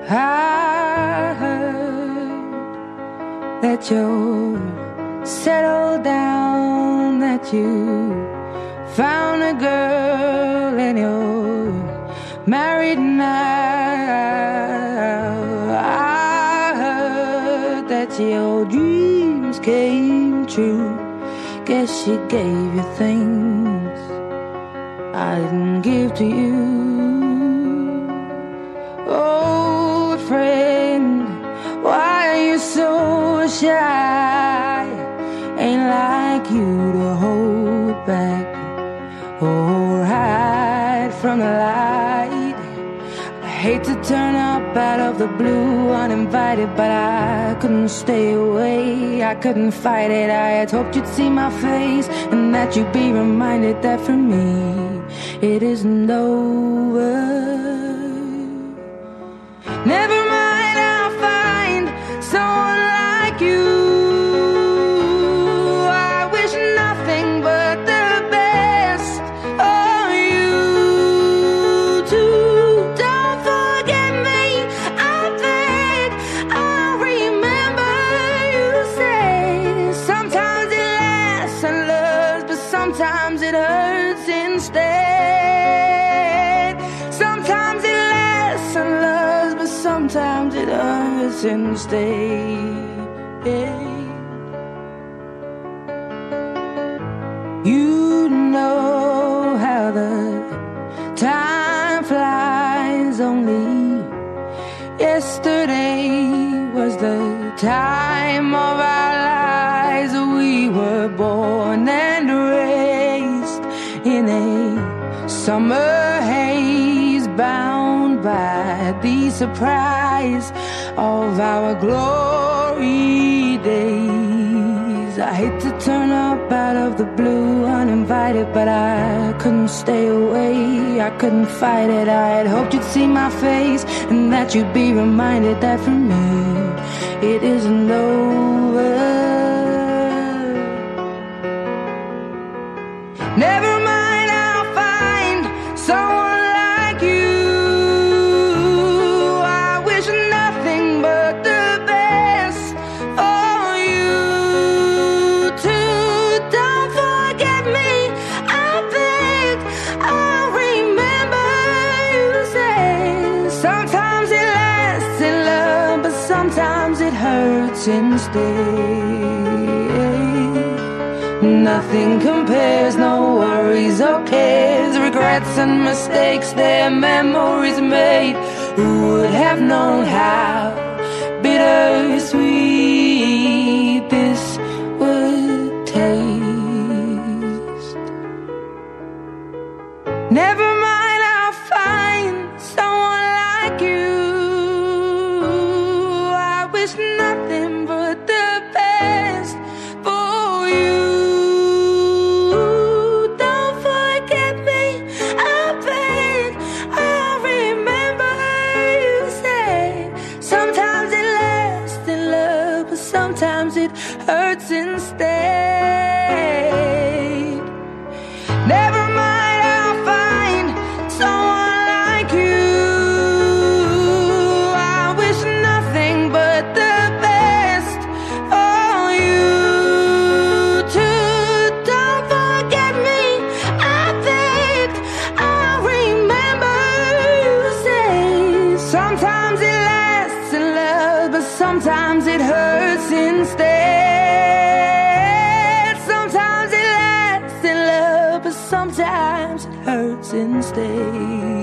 I heard that you're settled down, that you found a girl and you're married now. I heard that your dreams came true. Guess she gave you things I didn't give to you. Old friend, why are you so shy? Ain't like you to hold back or hide from the light. I hate to turn up out of the blue uninvited, but I couldn't stay away, I couldn't fight it. I had hoped you'd see my face and that you'd be reminded that for me it isn't over. Never mind, I'll find someone like you. I wish nothing but the best of you too. Don't forget me, I beg. I remember you say sometimes it lasts and loves, but sometimes it hurts instead. Sometimes it lasts and loves, but sometimes it hurts instead. You know how the time flies. Only yesterday was the time of our lives. We were born and raised in a summer haze, bound by the surprise of our glory days. I hate to turn up out of the blue uninvited, but I couldn't stay away, I couldn't fight it. I had hoped you'd see my face and that you'd be reminded that for me it isn't over. Never mind, I'll find someone like you. I wish nothing but the best for you too. Don't forget me, I beg. I remember you say sometimes it lasts in love, but sometimes it hurts instead. Nothing compares, no worries or cares, regrets and mistakes, their memories made. Who would have known how bittersweet this would taste? Never mind, I'll find someone like you. I wish nothing but the best for you. Sometimes it hurts instead. Never mind, I'll find someone like you. I wish nothing but the best for you too. Don't forget me, I beg. I remember you say sometimes it lasts in love, but sometimes it hurts instead. Sometimes it lasts in love, but sometimes it hurts instead.